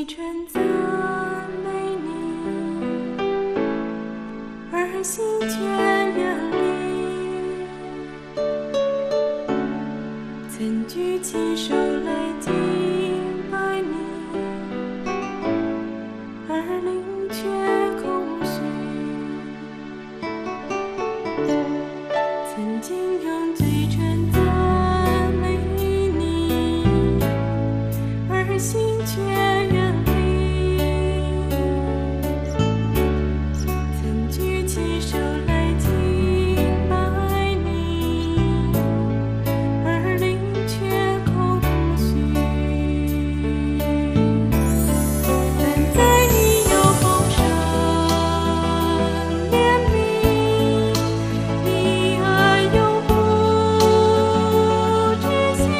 嘴唇赞美你，而心却远离。曾举起手来敬拜你，而灵却空虚。曾经用嘴唇赞美你，而心却远离。曾举起手来敬拜你，而灵却空虚。但在你有丰盛怜悯，你爱永不止息，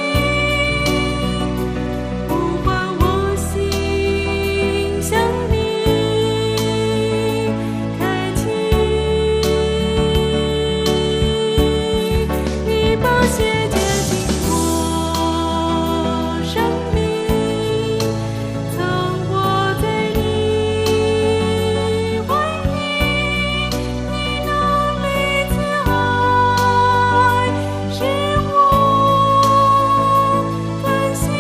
呼唤我心向你开启。你宝血洁净我生命，藏我在你怀里，你能力慈爱使我更新。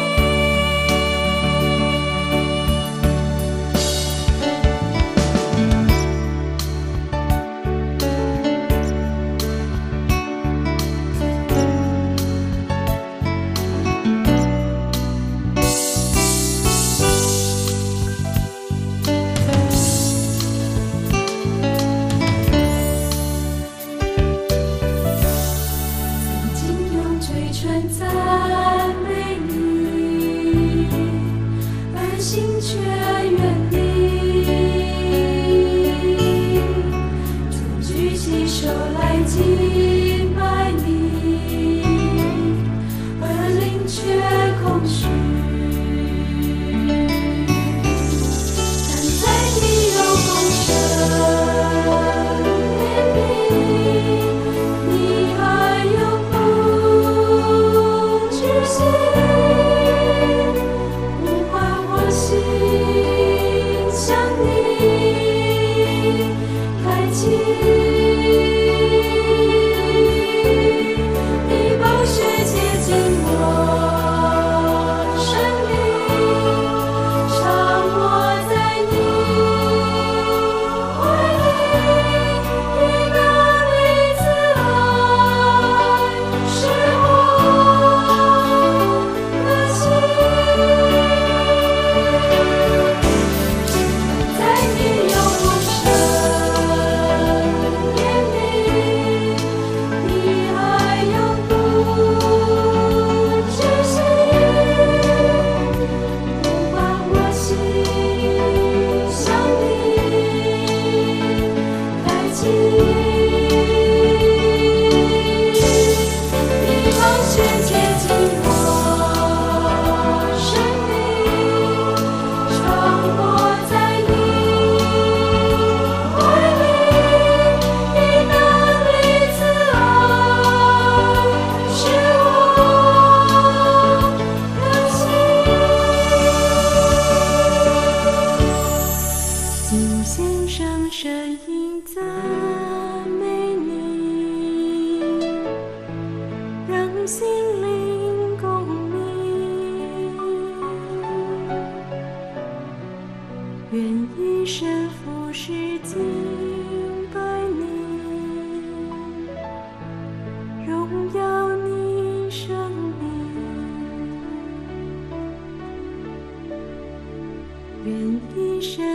曾经用嘴唇赞美你，而心却远离。曾举起手来敬拜你，而灵却空虚。但在你有丰盛怜悯，你爱永不止息，呼唤我心向你开启。你宝血洁净我生命，常我在你怀里，你能力慈爱使我更新。在你有丰盛怜悯，你爱永不止息，呼唤我心向你开启。你宝血洁净我生命，常我在你怀里，你能力慈爱使我更新。心献上声音赞美你，让心灵共鸣。愿一生服侍敬拜你，荣耀你生命。愿一生